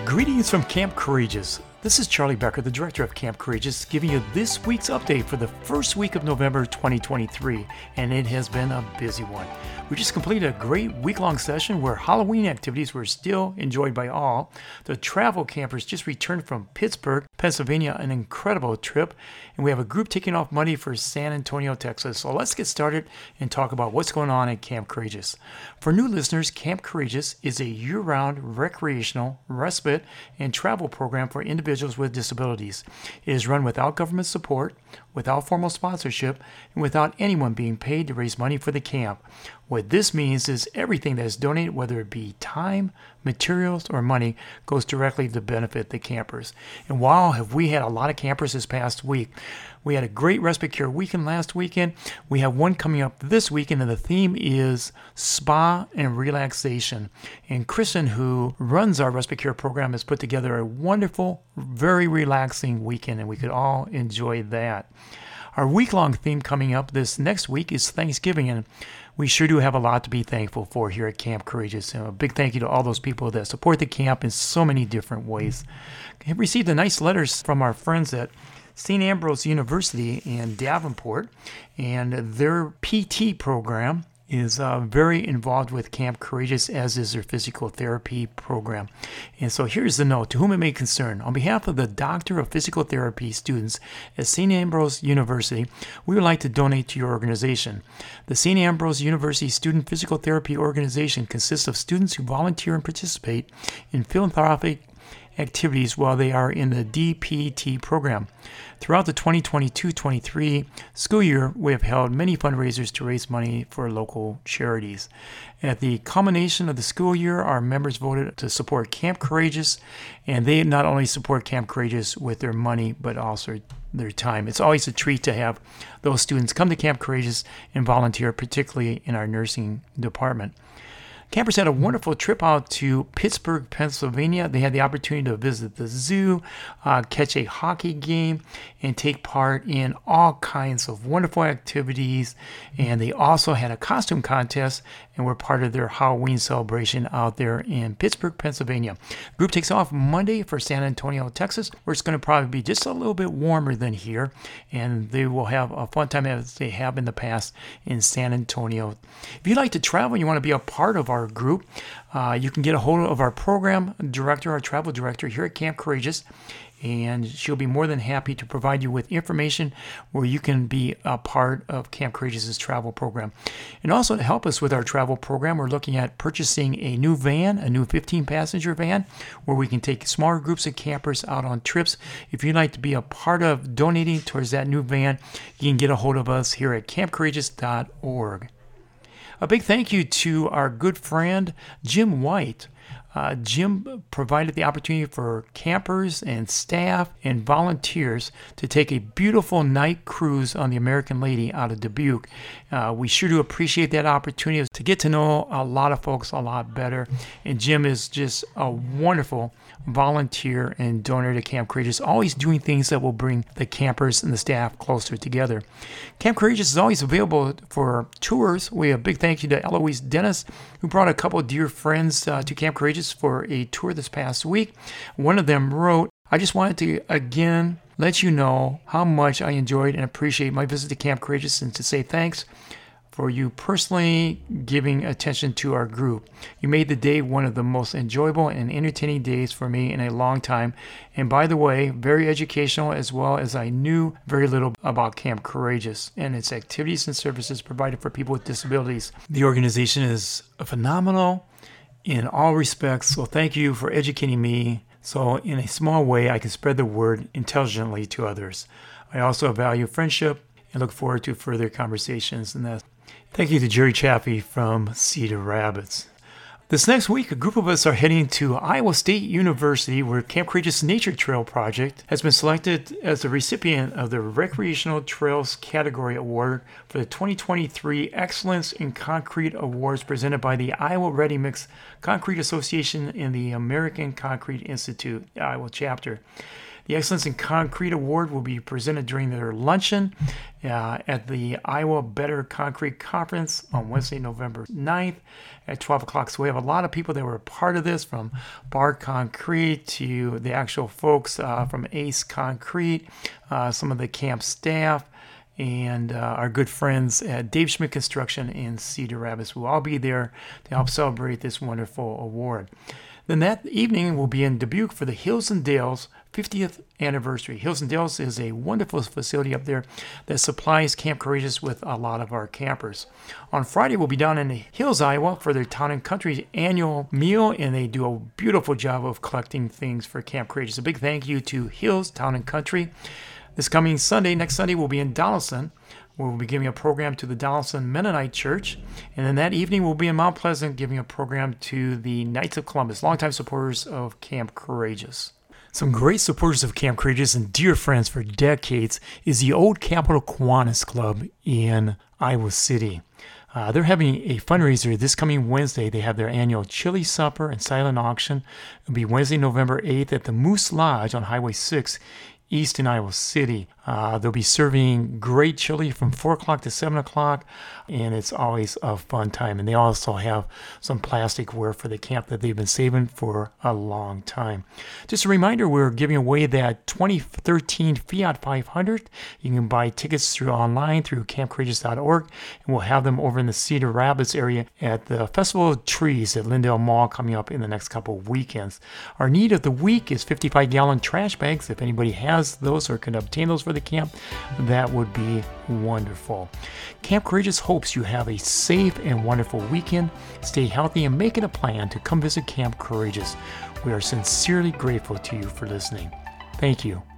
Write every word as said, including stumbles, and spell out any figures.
Greetings from Camp Courageous. This is Charlie Becker, the director of Camp Courageous, giving you this week's update for the first week of November twenty twenty-three, and it has been a busy one. We just completed a great week-long session where Halloween activities were still enjoyed by all. The travel campers just returned from Pittsburgh, Pennsylvania, an incredible trip, and we have a group taking off Monday for San Antonio, Texas. So let's get started and talk about what's going on at Camp Courageous. For new listeners, Camp Courageous is a year-round recreational, respite, and travel program for individuals with disabilities. It is run without government support, without formal sponsorship, and without anyone being paid to raise money for the camp. What this means is everything that is donated, whether it be time, materials, or money, goes directly to benefit the campers. And wow, have we had a lot of campers this past week. We had a great Respite Care weekend last weekend. We have one coming up this weekend, and the theme is spa and relaxation. And Kristen, who runs our Respite Care program, has put together a wonderful, very relaxing weekend, and we could all enjoy that. Our week-long theme coming up this next week is Thanksgiving, and we sure do have a lot to be thankful for here at Camp Courageous. And a big thank you to all those people that support the camp in so many different ways. We received a nice letters from our friends at Saint Ambrose University in Davenport, and their P T program is uh, very involved with Camp Courageous, as is their physical therapy program. And so here's the note: to whom it may concern, on behalf of the Doctor of Physical Therapy students at Saint Ambrose University, we would like to donate to your organization. The Saint Ambrose University Student Physical Therapy Organization consists of students who volunteer and participate in philanthropic activities while they are in the D P T program. Throughout the twenty twenty-two twenty-three school year, we have held many fundraisers to raise money for local charities. At the culmination of the school year, our members voted to support Camp Courageous, and they not only support Camp Courageous with their money, but also their time. It's always a treat to have those students come to Camp Courageous and volunteer, particularly in our nursing department. Campers had a wonderful trip out to Pittsburgh, Pennsylvania. They had the opportunity to visit the zoo, uh, catch a hockey game, and take part in all kinds of wonderful activities. And they also had a costume contest and were part of their Halloween celebration out there in Pittsburgh, Pennsylvania. The group takes off Monday for San Antonio, Texas, where it's going to probably be just a little bit warmer than here. And they will have a fun time as they have in the past in San Antonio. If you'd like to travel and you want to be a part of our group, uh, you can get a hold of our program director, our travel director here at Camp Courageous, and she'll be more than happy to provide you with information where you can be a part of Camp Courageous' travel program. And also to help us with our travel program, we're looking at purchasing a new van, a new fifteen passenger van, where we can take smaller groups of campers out on trips. If you'd like to be a part of donating towards that new van, you can get a hold of us here at camp courageous dot org. A big thank you to our good friend, Jim White. Uh, Jim provided the opportunity for campers and staff and volunteers to take a beautiful night cruise on the American Lady out of Dubuque. Uh, we sure do appreciate that opportunity to get to know a lot of folks a lot better. And Jim is just a wonderful volunteer and donor to Camp Courageous, always doing things that will bring the campers and the staff closer together. Camp Courageous is always available for tours. We have a big thank you to Eloise Dennis, who brought a couple of dear friends uh, to Camp Courageous for a tour this past week. One of them wrote, "I just wanted to again let you know how much I enjoyed and appreciate my visit to Camp Courageous, and to say thanks for you personally giving attention to our group. You made the day one of the most enjoyable and entertaining days for me in a long time. And by the way, very educational, as well as I knew very little about Camp Courageous and its activities and services provided for people with disabilities. The organization is phenomenal in all respects, so thank you for educating me so in a small way I can spread the word intelligently to others. I also value friendship and look forward to further conversations." And that. Thank you to Jerry Chaffee from Cedar Rapids. This next week, a group of us are heading to Iowa State University, where Camp Courageous Nature Trail Project has been selected as the recipient of the Recreational Trails Category Award for the twenty twenty-three Excellence in Concrete Awards presented by the Iowa Ready Mix Concrete Association and the American Concrete Institute, Iowa chapter. The Excellence in Concrete Award will be presented during their luncheon uh, at the Iowa Better Concrete Conference on Wednesday, November ninth at twelve o'clock. So we have a lot of people that were a part of this, from Bar Concrete to the actual folks uh, from Ace Concrete, uh, some of the camp staff, and uh, our good friends at Dave Schmidt Construction in Cedar Rapids will all be there to help celebrate this wonderful award. Then that evening we'll be in Dubuque for the Hills and Dales fiftieth anniversary. Hills and Dales is a wonderful facility up there that supplies Camp Courageous with a lot of our campers. On Friday we'll be down in the Hills, Iowa for their Town and Country annual meal, and they do a beautiful job of collecting things for Camp Courageous. A big thank you to Hills, Town and Country. This coming Sunday, next Sunday, we'll be in Donaldson, where we'll be giving a program to the Donaldson Mennonite Church. And then that evening, we'll be in Mount Pleasant giving a program to the Knights of Columbus, longtime supporters of Camp Courageous. Some great supporters of Camp Courageous and dear friends for decades is the Old Capitol Kiwanis Club in Iowa City. Uh, they're having a fundraiser this coming Wednesday. They have their annual chili supper and silent auction. It'll be Wednesday, November eighth at the Moose Lodge on Highway six, east in Iowa City. Uh, they'll be serving great chili from four o'clock to seven o'clock, and it's always a fun time. And they also have some plasticware for the camp that they've been saving for a long time. Just a reminder, we're giving away that twenty thirteen Fiat five hundred. You can buy tickets through online through camp courageous dot org, and we'll have them over in the Cedar Rapids area at the Festival of Trees at Lindale Mall coming up in the next couple of weekends. Our need of the week is fifty-five gallon trash bags. If anybody has those or can obtain those for the camp, that would be wonderful. Camp Courageous hopes you have a safe and wonderful weekend. Stay healthy and make it a plan to come visit Camp Courageous. We are sincerely grateful to you for listening. Thank you.